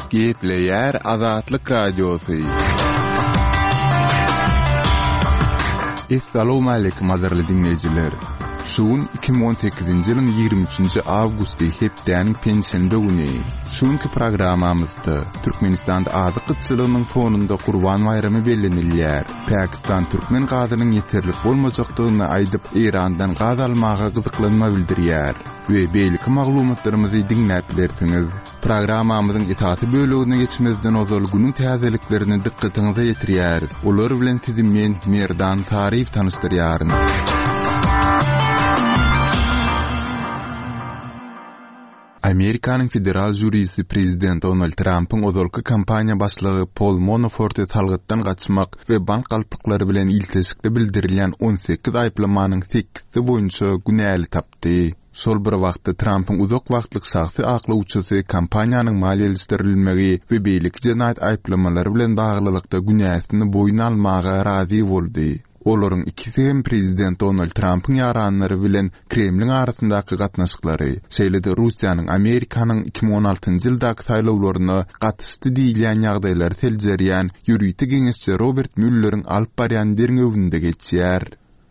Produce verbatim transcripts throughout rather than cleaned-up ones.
Gepleyer Azatlyk Radiosu. Assalamu alaykum azarly dinleyijiler. Şuun iki bin on sekizinji ýylyň ýygrimi üçinji awgusty hepdäniň pensiýende güni. Şuňky programmamyzda Türkmenistanda azyk gıtçylygynyň fonunda Gurban bayramy bellenilýär. Pakistan türkmen gazynyň ýeterli bolmajakdygyny aýdyp Irandan gaz almaga gyzyklanma bildirýär. We beýleki maglumatlarymyzy dinläp bilersiňiz. Programmamyzyň itaty bölügine geçmezden ozal günüň täzeliklerini dikkatiňize ýetirýär. Olar bilen sizi men Merdan Tarif tanıştyrýaryn. Amerikanyň federal jurisi prezident Donald Trump'yň ozalky kampaniýa başlygy Paul Manafort'y talgytdan gaçmak we bank galpyklary bilen iltesikli bildirilýän on sekiz aýplamanyň sekizisi boýunça günäli tapdy. Şol bir wagtda Trump'yň uzak wagtlyk şahsy akly uçusy kampaniýanyň maliýeleşdirilmegi we beýlik jenaýat aýplamalary bilen baglylykda günäsini boýuna almaga razy boldy. Olaryň ikisi hem prezident Donald Trump'yň ýaranlary bilen Kremliň arasyndaky gatnaşyklary, şeýle-de Russiýanyň Amerikanyň iki bin on altynjy ýyldaky saýlawlaryna gatnaşdy diýilýän ýagdaýlary teljerýän ýürüýti geňeşçi Robert Müller'iň alyp barýan derňewinde geçýär.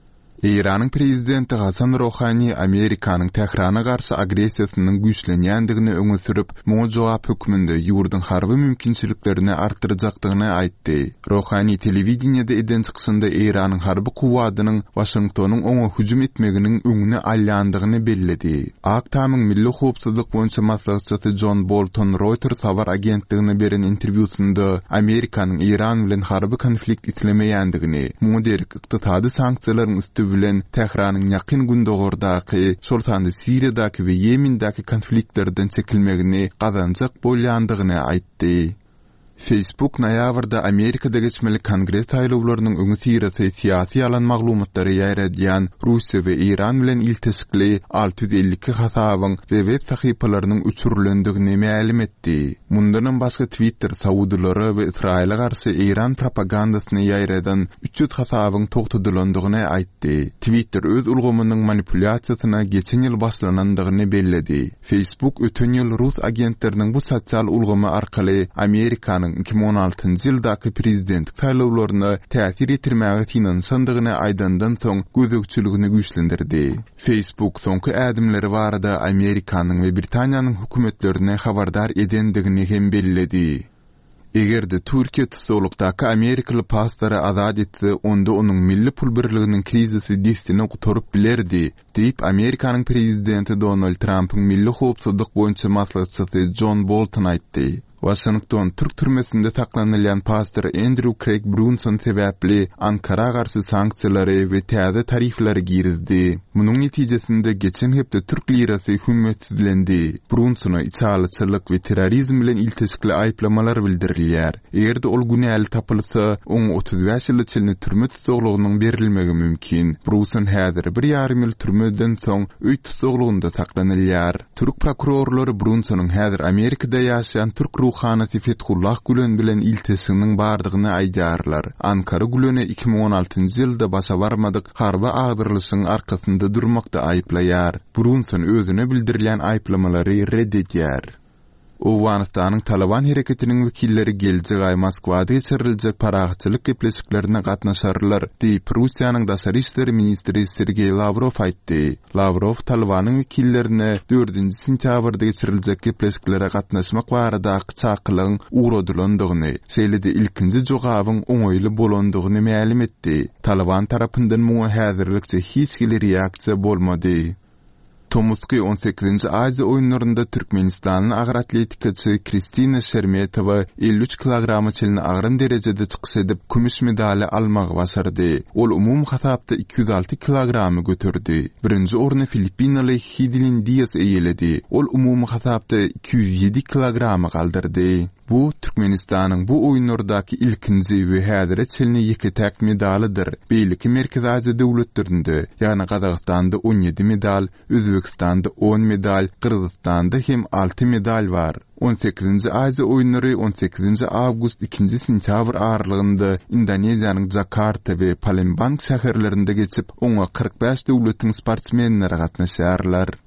Iranyň prezidenti Hasan Rohani Amerikanyň Tehrana garşy agresiýasynyň güýçlenýändigini öňe sürüp, muňa jogap hökmünde ýurduň harby mümkinçiliklerini artdyrajakdygyny aýtdy. Rohani telewiziýada eden çykysynda Iranyň harby kuwadynyň Washingtonyň oňa hüjüm etmeginiň öňüne alýandygyny belledi. Aktamyň milli howpsuzlyk boýunça maslahatçysy John Bolton Reuters habar agentligine beren interwýusynda Amerikanyň Iran bilen harby konflikt itlemeýändigini, muňa derk ykdysady sanksiýalaryň üstü bilen Tehranyň ýakyn gündogordaky, şol sanda Siriýadaky we Ýemendaky konfliktlerden çekilmegini gazanjak bolýandygyny aýtdy. Facebook noýabrda Amerikada geçmeli Kongres saýlawlarynyň öňü sirasy syýasy alan maglumatlary ýaýradýan Russiýa we Iran bilen iltesikli alty yüz elli iki hasabyň we web sahypalarynyň uçurulandygyny ma'lum etdi. Mundan başga Twitter Saudylary we Israila garşy Iran propagandasyny ýaýradan üç yüz hasabyň togtudylandygyny aýtdy. Twitter öz ulgamynyň manipulasiýasyna geçen ýyl başlanandygyny belledi. Facebook ötün ýyl Rus agentleriniň bu sosial ulgamy arkaly Amerikanyň iki bin on altynjy ýyldaky prezident saýlawlaryna täsir etirmäge finansandygyny aýdandan soň gözükçüligini güýçlendirdi. Facebook soňky ädimleri barada Amerikanyň we Britaniýanyň hökümetlerine habardar edendigini hem belledi. Egerde Türkiýe tutuklukdaky Amerikaly pastora azad etse, onda onuň milli pul birliginiň krizisi destini gutorup bilerdi, diýip Amerikanyň prezidenti Donald Trump'yň milli howpsuzlyk boýunça maslahatçysy John Bolton aýtdy. Washington Türk türmesinde saklanylýan pastor Andrew Craig Brunson sebäpli Ankara garşy sanksiýalary we täze tariflary girizdi. Munyň netijesinde geçen hepde Türk lirasy hümmetlendi. Brunsona içalyçylyk we terrorizm bilen iltesikli aýplamalar bildirilýär. Egerde ol günäli tapylsa, oň otuz beş ýyl içinde türme tutuklugynyň berilmegi mümkin. Brunson häzir bir ýarym ýyl türmeden soň öý tutuklugynda saklanylýar. Türk prokurorlary Brunsonyň häzir Amerikada ýaşaýan Türk ruhanasy Fethullah Gülen bilen iltesiniň bardygyny aýdarlar. Ankara Gülen'i iki bin on altynjy ýylda başa barmadyk harby agdyrlyşyň arkasynda durmakda aýplaýar. Brunson özüne bildirilýän aýplamalary reddedýär. Owganistanyň Taliban hereketiniň wekilleri geljek ay Moskwada geçiriljek paragatçylyk gepleşiklerine gatnaşarlar diýip Russiýanyň daşary işleri ministri Sergey Lavrov aýtdy. Lavrov Talibanyň wekillerine dördünji sentýabrda geçiriljek gepleşiklere gatnaşmak barada çakylygyň uğradylandygyny, şeýle-de ilkinji jogabyň oňaýly bolandygyny ma'lum etdi. Taliban tarapyndan muňa häzirlikçe hiç bir reaksiýa bolmady. Tomuzky on sekizinji Aziýa oýunlarynda Türkmenistanyň agyr atletikaçy Kristina Shermetova elli üç kilogramy çelini agyr derejede çykyş edip kümüş medali almagy başardy. Ol umum hasapda iki yüz alty kilogramy götürdi. Birinji orny Filipinaly Hidilin Diaz eýeledi. Ol umum hasapda iki yüz yedi kilogramy galdyrdy. Bu Türkmenistanyň bu oýunlardaky ilkinji we häzire çelini ýeketäk medalydyr. Beýleki Merkez Aziýa döwletlerinde, ýani Gazagstanda on ýedi medal, Özbekistanda on medal, Kırgızstanda hem alty medal bar. on sekizinji Aziýa oýunlary on sekizinji awgust ikinji sentýabr aralygynda Indoneziýanyň Jakarta we Palembang şäherlerinde geçip, oňa kırk beş döwletiň sportsmenleri gatnaşýarlar.